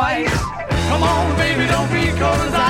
fight. Come on, baby, don't be cold as ice.